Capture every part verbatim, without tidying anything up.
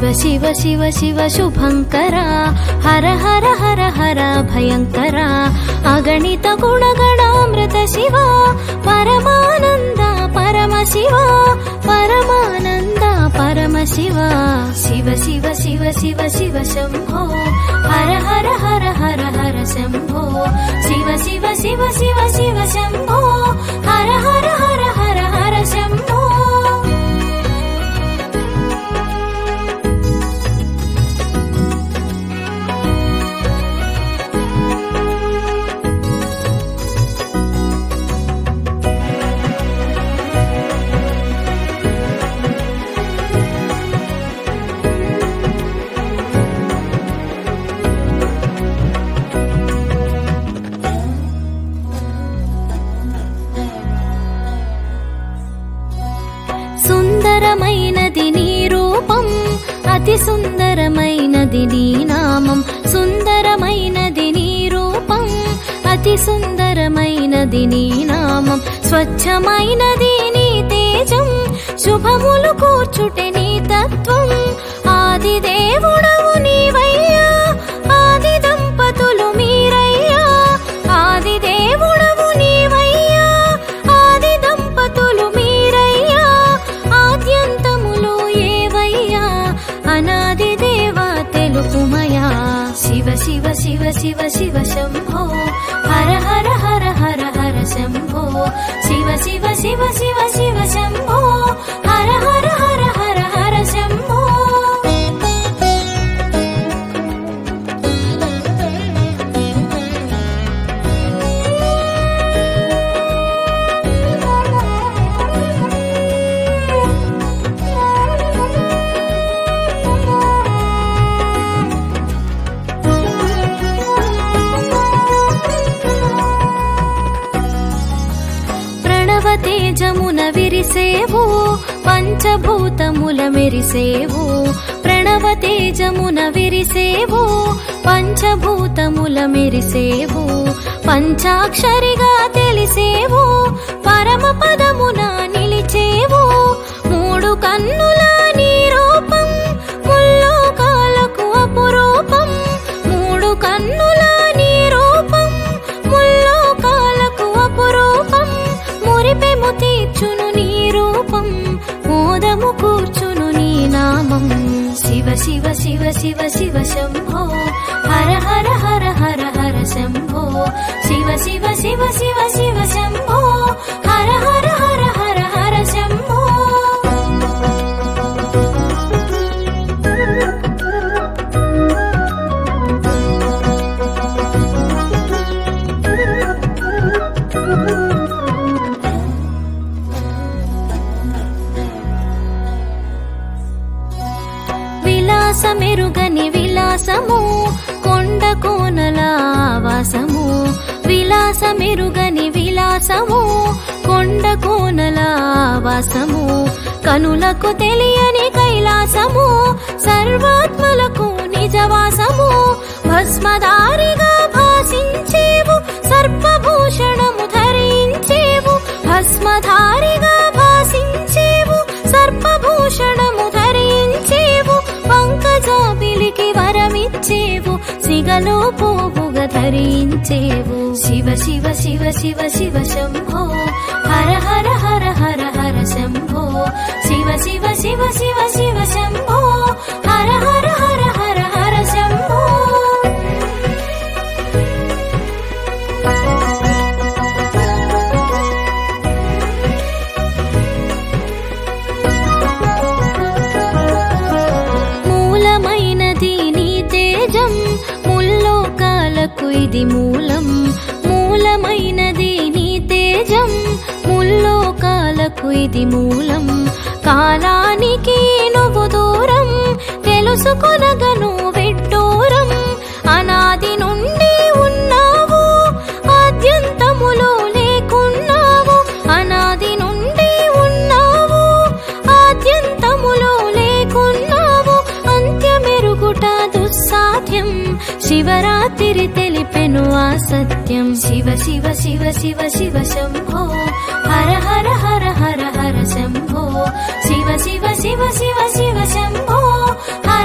శివ శివ శివ శుభంకర హర హర హర హర భయంకర అగణిత గుణగణామృత శివ పరమానంద పరమ శివ పరమానంద పరమ శివ శివ శివ శివ శివ శివ శంభో హర హర హర హర హర శంభో శివ శివ శివ శివ శివ శంభో హర హర హర హర హర శంభో సుందరమైనది నీ రూపం అతి సుందరమైనది నీ నామం సుందరమైనది నీ రూపం అతి సుందరమైనది నీ నామం స్వచ్ఛమైనది నీ తేజం శుభములు కూర్చుటే నీ తత్వం ఆది దేవుడవు నీవయ్యా ఆది దంపతులు మీరయ్యా ఆది దేవుడవు నీవయ్యా ఆది దంపతులు మీరయ్యా ఆద్యంతములు ఏవయ్యా అనాది దేవా తెలుపుమయా శివ శివ శివ శివ శివ శంభో హర హర హర హర హర శంభో శివ శివ శివ శివ శివ శంభో హర హర హర హర హర శంభో తేజమున విరిసేవు పంచభూతముల మెరిసేవు ప్రణవ తేజమున విరిసేవు పంచభూతముల మెరిసేవు పంచాక్షరిగా తెలిసేవు పరమ పదమున నిలిచేవు మూడు కన్నుల నీ రూపం ముల్లోకాలకు అపురూపం మూడు కన్నుల నీ రూపం ముల్లోకాలకు అపురూపం మురిపెము తీర్చును నీ రూపం మోదము కూర్చును నీ నామం శివ శివ శివ శివ శివ శంభో హర హర హర హర హర శంభో శివ శివ శివ శివ శివ శంభో హర హర హర హర హర శంభో విలాసమెరుగని విలాసము కొండ కోనల వాసము విలాసమెరుగని విలాసము కొండ కోనల వాసము కనులకు తెలియని కైలాసము సర్వాత్మలకు నిజవాసము భస్మధారిగా భాసించేవు సర్పభూషణము ధరించేవు భస్మధారిగా భాసించేవు సర్పభూషణము ధరించేవు పంకజాబిలికి వరమిచ్చేవు సిగలో పోవుగా ధరించేవు శివ శివ శివ శివ శివ శంభో హర హర హర హర హర శంభో శివ శివ శివ శివ శివ శంభో హర హర హర హర హర శంభో ముల్లోకాలకు ఇది మూలం మూలమైనది నీ తేజం ముల్లోకాలకు ఇది మూలం కాలానికి నువ్వు దూరం తెలుసుకొనగను విడ్డూరం అనాది నుండి ఉన్నావు ఆద్యంతములు లేకున్నావు అనాది నుండి ఉన్నావు ఆద్యంతములు లేకున్నావు అంత్యమెరుగుట దుస్సాధ్యం శివరాత్రి తెలిపెను ఆ సత్యం శివ శివ శివ శివ శివ శంభో హర హర హర హర హర శంభో శివ శివ శివ శివ శివ శంభో హర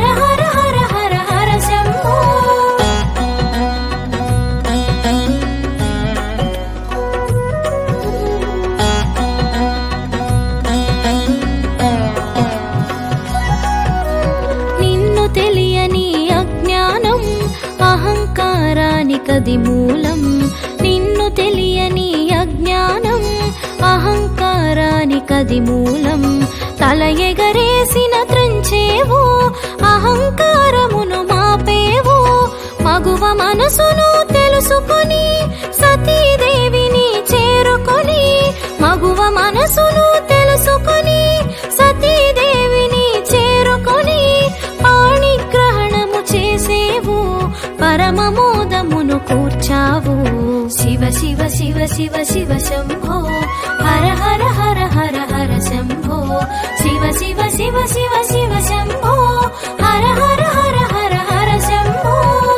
అజ్ఞానానికది మూలం, నిన్ను తెలియని అజ్ఞానం అహంకారానికది మూలం. తల ఎగరేసిన త్రంచేవు, అహంకారమును మాపేవు. మగువ మనసును తెలుసుకొని సతీదేవిని చేరుకొని, మగువ మనసును తెలుసుకొని సతీదేవిని చేరుకొని పాణిగ్రహణము చేసేవు, పరమమోదమును కూర్చావు. శివ శివ శివ శివ శివ శంభో, హర హర హర హర హర శంభో. శివ శివ శివ శివ శివ శంభో, హర హర హర హర హర శంభో.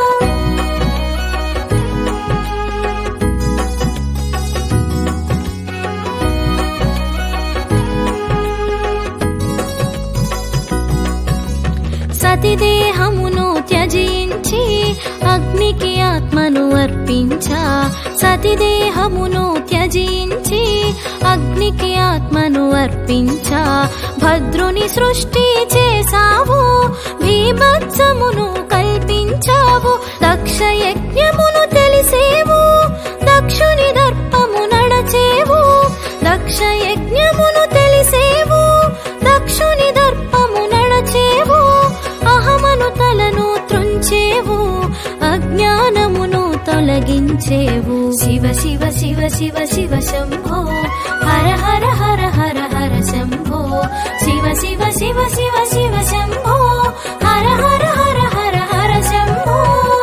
సతిదేహమును త్యజించి అగ్నికి ఆత్మను అర్పించా, సతిదేహమును త్యజించి అగ్నికి ఆత్మను అర్పించా. భద్రుని సృష్టి చేసావు, భీభత్సమును కల్పించావు. దక్ష యజ్ఞమును తెలిసేవు, దక్షుని దర్పము నడచేవు. దక్ష యజ్ఞమును తెలిసేవు, దక్షుని దర్పము నడచేవు. అహమను తలను త్రుంచేవు, అజ్ఞానమును తొలగించేవు. శివ శివ శివ శివ శివ శంభో, హర హర హర హర హర శంభో. శివ శివ శివ శివ శివ శంభో, హర హర హర హర హర శంభో.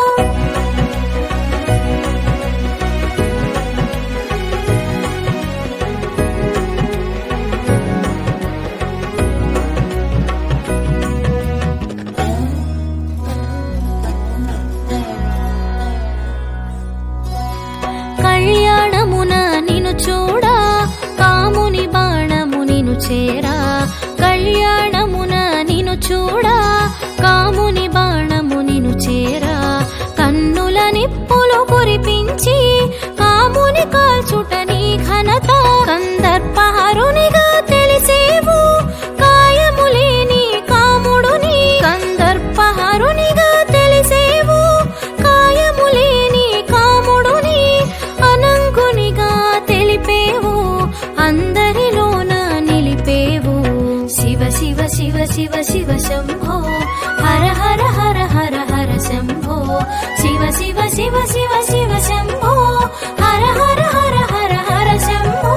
కళ్యాణమున నిను చూడా, కాముని బాణము నిను చేరా. కళ్యాణమున నిను చూడా, కాముని బాణము నిను చేరా. కన్నుల నిప్పులు కురిపించి కాముని కాల్చుట నీ ఘనత. కందర్పహరునిగా తెలిసేవు, కాయము లేని కాముడుని. కందర్పహరునిగా తెలిసేవు, కాయము లేని కాముడుని. అనంగునిగా తెలిపేవు, అందరిలోన నిలిపేవు. శివ శివ శివ శివ శివ శంభో, హర హర హర హర హర శంభో. శివ శివ శివ శివ శివ శంభో, హర హర హర హర హర శంభో.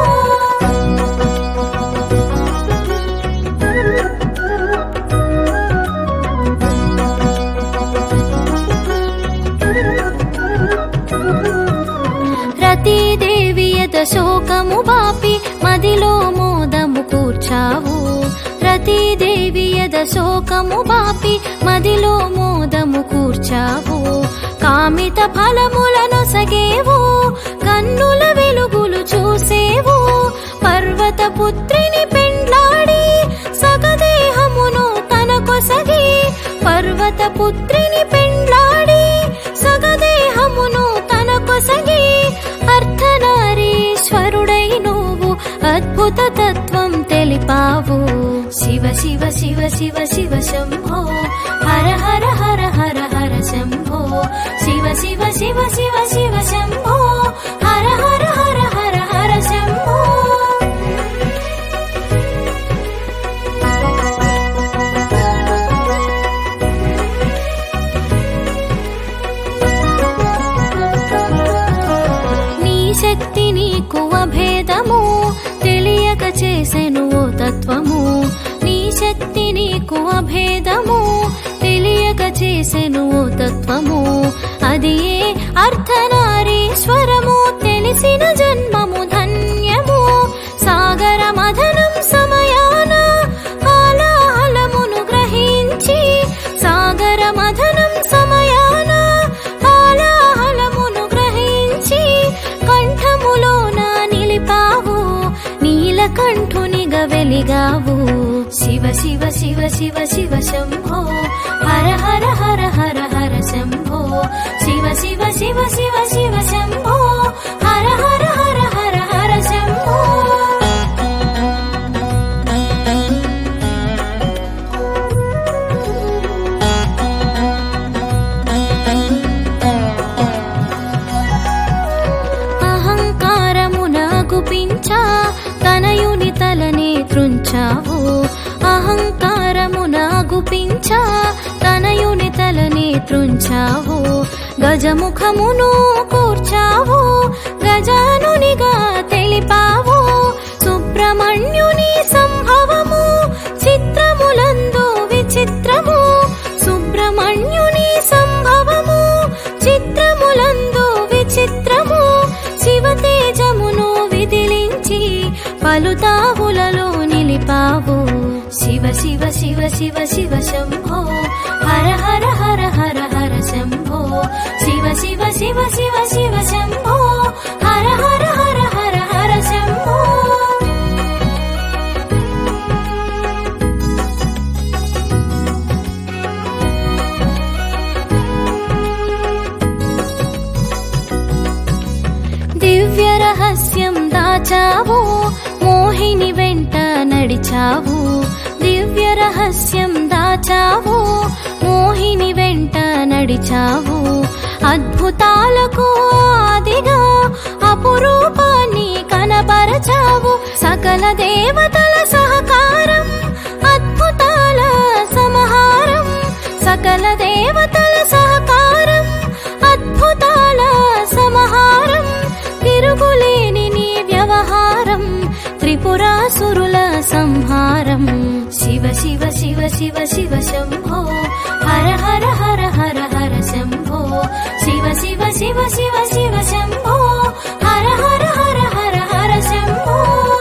రతీదేవి యత శోకము బాపి మదిలో మోదము కూర్చావు. రతీదేవి యద శోకము బాపి మదిలో మోదము కూర్చావు. కామిత ఫలములను సగేవు, కన్నుల వెలుగులు చూసేవు. పర్వత పుత్రిని పెండ్లాడి సగదేహమును తనకొసగి. పర్వత పుత్రిని పెండ్లాడి సగదేహమును తనకొసగి. అర్ధనారీశ్వరుడై నువ్వు అద్భుత తత్వం తెలిపావు. శివ శివ శివ శివ శివ శంభో, హర హర హర హర హర శంభో. శివ శివ శివ శివ శివ శంభో, హర హర హర హర హర శంభో. నీ శక్తి నీకు అభేదము, తెలియక చేసెను ఓ తత్వము. నీ శక్తి నీకు అభేదము, తెలియక చేసెను ఓ తత్వము. అది ఏ అర్ధనారీశ్వరము, తెలిసిన జన్మము ధన్యము. సాగర మథనం సమయాన కాలాహలమును గ్రహించి. సాగర మథనం సమయాన కాలాహలమును గ్రహించి. కంఠములోన నిలిపావు, నీలకంఠునిగా వెలిగావు. శివ శివ శివ శివ శివ శంభో, హర హర హర హర హర శంభో. శివ శివ శివ శివ శివ శంభో, హర హర హర హర హర శంభో. త్రుంచావు, గజముఖమును కూర్చావు, గజానునిగా తెలిపావు. సుబ్రహ్మణ్యుని సంభవము చిత్రములందు విచిత్రము, సుబ్రహ్మణ్యుని సంభవము చిత్రములందు విచిత్రము. శివతేజమును విదిలించి పలుతావులలో నిలిపావు. శివ శివ శివ శివ శివ శంభో, హర హర హర హర హర శంభో. శివ శివ శివ శివ శివ శంభో, హర హర హర హర హర శంభో. దివ్య రహస్యం దాచావు, మోహిని వెంట నడిచావు. దివ్య రహస్యం దాచావు, మోహిని వెంట నడిచావు. అద్భుతాలకు ఆదిగా అపురూపాన్ని కనపరచావు. సకల దేవతల సహకారం అద్భుతాల సమహారం, సకల దేవతల సహకారం అద్భుతాల సమహారం. తిరుగులేని నీ వ్యవహారం త్రిపురాసురుల సంహారం. శివ శివ శివ శివ శివ శంభో, హర హర హర హర హర శంభో. శివ శివ శివ శివ శివ శంభో, హర హర హర హర హర శంభో.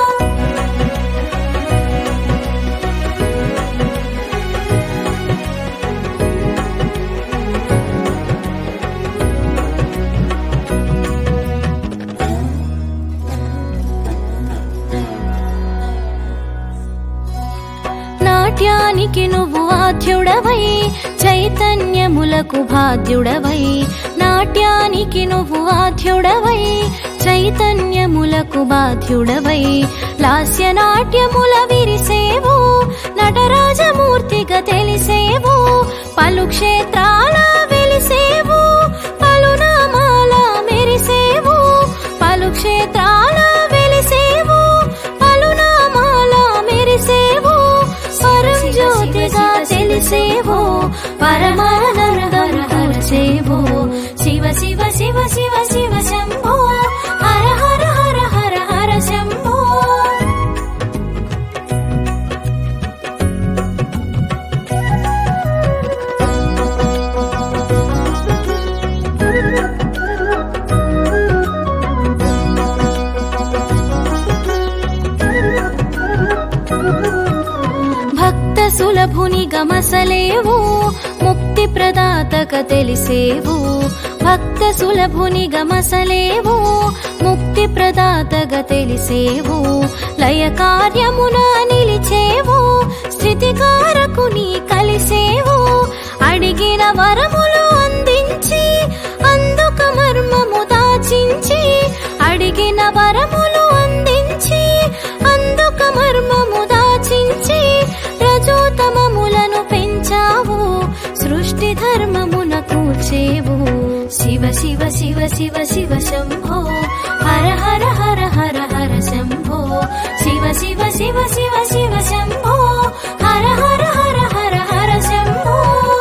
నాట్యానికి నువ్వు ఆద్యుడవై, చైతన్యములకు బాధ్యుడవై. నాట్యానికి నువ్వు ఆద్యుడవై, చైతన్యములకు బాధ్యుడవై. లాస్య నాట్యముల విరిసేవు, నటరాజమూర్తిగా తెలిసేవు. పలు క్షేత్రాల వెలిసేవు, పలునామాల మెరిసేవు. పలు క్షేత్రాల వెలిసేవు, పలునామాల మెరిసేవు. పరం జ్యోతిగా తెలిసేవో, పరమానందం హరచేవో. శివ శివ శివ శివ శివ శంభో, హర హర హర హర హర శంభో. సులభుని గమసలేవు, ముక్తి ప్రదాతక తెలిసేవు. భక్త సులభుని గమసలేవు, ముక్తి ప్రదాతగా తెలిసేవు. లయ కార్యమున నిలిచేవు, స్థితికారకుని కలిసేవు. అడిగిన వరములు అందించి అందుక మర్మము దాచించి, అడిగిన వరములు అందించి అందుక మర్మము దాచించి. రజోతమములను పెంచావు, సృష్టి ధర్మమున కూర్చేవు. శివ శివ శివ శివ శివ శంభో, హర హర హర హర హర శంభో. శివ శివ శివ శివ శివ శంభో, హర హర హర హర హర శంభో.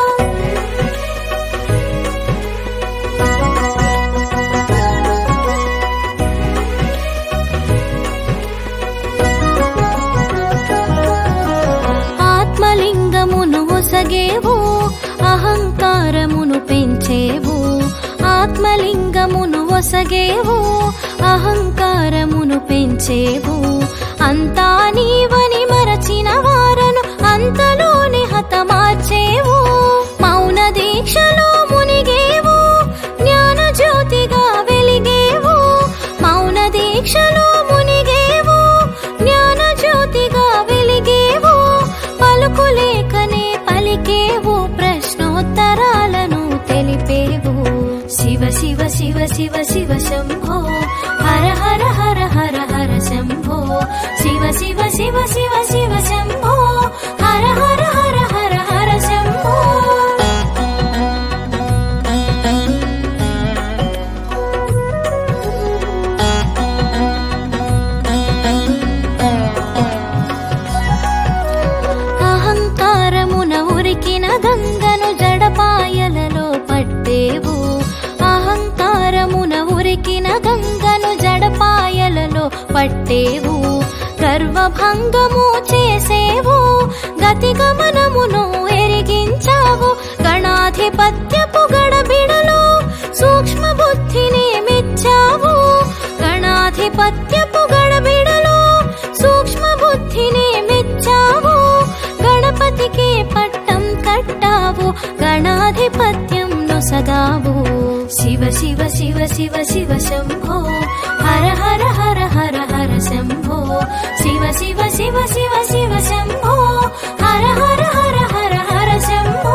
ఆత్మలింగమును ఒసగేవు, అహంకారమును పెంచేవు. ఆత్మలింగమును ఒసగేవు, అహంకారమును పెంచేవు. అంతా నీవని మరచిన వారను అంతలోనే హతమార్చేవు. మౌన దీక్షలో మునిగేవు, జ్ఞాన జ్యోతిగా వెలిగేవు. మౌన దీక్షలో మునిగేవు, జ్ఞాన జ్యోతిగా వెలిగేవు. పలుకులేకనే పలికేవు, ప్రశ్నోత్తరాలను తెలిపేవు. శివ శివ శివ శివ శివ శంభో, హర హర హర హర హర శంభో. శివ శివ శివ శివ శివ శంభో, హర హర హర హర హర శంభో. అహంకారమున ఉరికిన గంగను జడపాయలలో పుట్టేవు, గర్వభంగము చేసేవు, గతి గమనమును ఎరిగించావు. గణాధిపత్యపు గడబిడలో సూక్ష్మ బుద్ధిని మెచ్చావు, గణాధిపత్యపు గడబిడలో సూక్ష్మ బుద్ధిని మెచ్చావు. గణపతికి పట్టం కట్టావు, గణాధిపత్యం నొసగావు. శివ శివ శివ శివ శివ శంభో, హర హర హర హర హర శంభో. శివ శివ శివ శివ శివ శంభో, హర హర హర హర హర శంభో.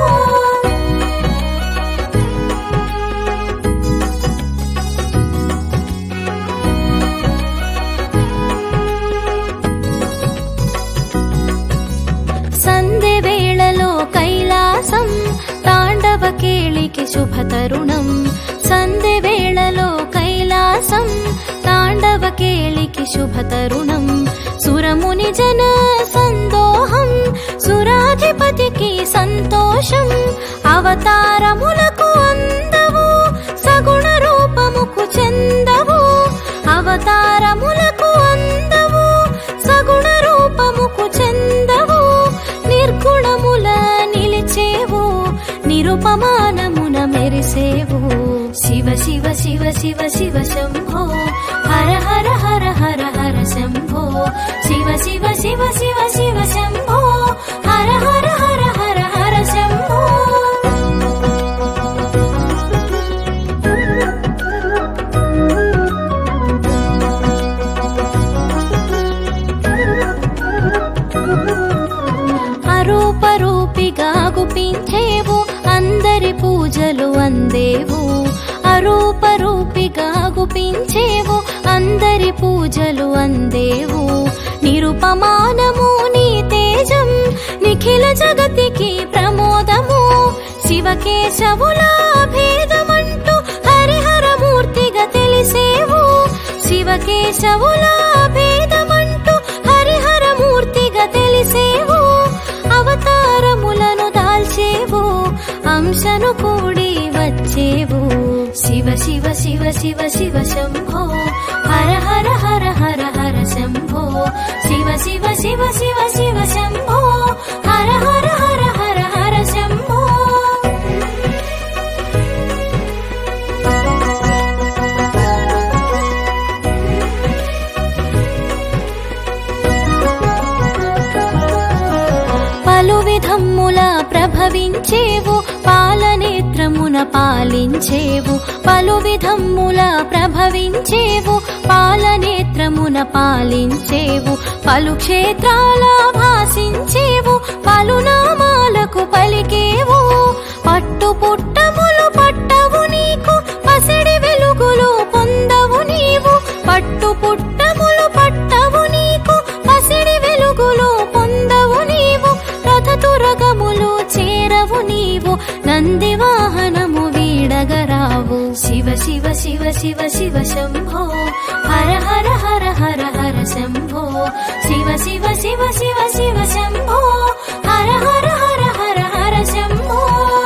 సంధ్య వేళలో కైలాసం తాండవ కేళికి శుభతరుణం. సంధ్య వేళలో కైలాసం తాండవ కేళికి శుభతరుణం. సురముని జన సందోహం, సురాధిపతికి సంతోషం. అవతారములకు అందవు, సగుణ రూపముకు చెందవు. అవతారములకు అందవు, సగుణ రూపముకు చెందవు. నిర్గుణముల నిలిచేవు, నిరుపమానమున మెరిసేవు. శివ శివ శివ శివ శివ శంభో, హర హర హర హర హర శంభో. శివ శివ శివ శివ శివ శంభో, హర హర హర హర హర శంభో. అరూపరూపిగా గుపించేవు, అందరి పూజలు అందేవు. అరూపరూపిగా గుపించేవు, అందరి పూజలు అందేవు. నిరుపమానము నీ తేజం, నిఖిల జగతికి ప్రమోదము. శివకేశవుల భేదమంటూ హరిహరమూర్తిగా తెలిసేవు. శివకేశవుల భేదమంటూ హరిహరమూర్తిగా తెలిసేవు. అవతారములను దాల్చేవు, అంశను కూడి వచ్చేవు. శివ శివ శివ శివ శివ శంభో, హర హర హర హర హర శంభో. శివ శివ శివ శివ శివ శంభో, హర హర హర హర హర శంభో. పలు విధమ్ముల ప్రభవించేవు, పాలనేత్రమున పాలించేవు. పలు విధమ్ముల ప్రభవించేవు, పాలనేత్రమున పాలించేవు. పలు క్షేత్రాల భాసించేవు, పలు నామాలకు పలికేవు. పట్టు పుట్టములు పట్టవు నీకు, పసిడి వెలుగులు పొందవు నీవు. పట్టు పుట్టములు పట్టవు నీకు, పసిడి వెలుగులు పొందవు నీవు. రథతురగములు చేరవు నీవు, నంది వాహనము వీడగరావు. శివ శివ శివ శివ శివ శంభో, హర హర హర హర హర శంభో. శివ శివ శివ శివ శివ శంభో, హర హర హర హర హర శంభో.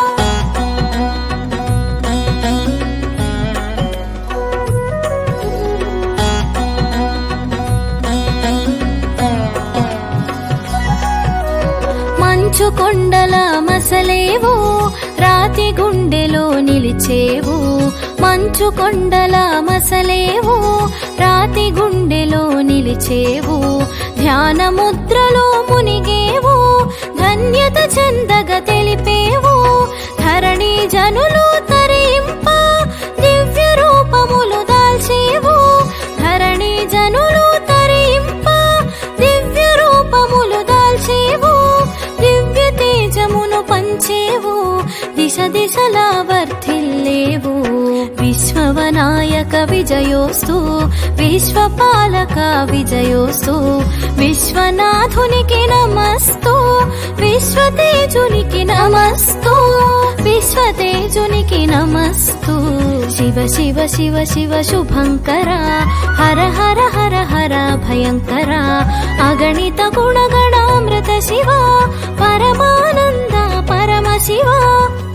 మంచు కొండల మసలేవు, రాతి గుండెలో నిలిచేవు. మంచు కొండల మసలేవు, రాతి గుండెలో నిలిచేవు. ధ్యాన ముద్రలో మునిగేవు, ధన్యత చెందగ తెలిపేవు. ధరణి జనులు తరింప దివ్య రూపములు దాల్చేవు. ధరణి జనులు తరింప దివ్య రూపములు దాల్చేవు. దివ్య తేజమును పంచేవు, దిశ దిశలా వర్ధిల్లేవు. విశ్వవనాయక విజయోస్తు, విశ్వపాలక విజయోస్తు. విశ్వనాథునికి నమస్తు, విశ్వతేజునికి నమస్తు. విశ్వతేజునికి నమస్తు. శివ శివ శివ శివ శుభంకర, హర హర హర హర భయంకర. అగణిత గుణగణామృత శివ, పరమానంద పరమ శివ.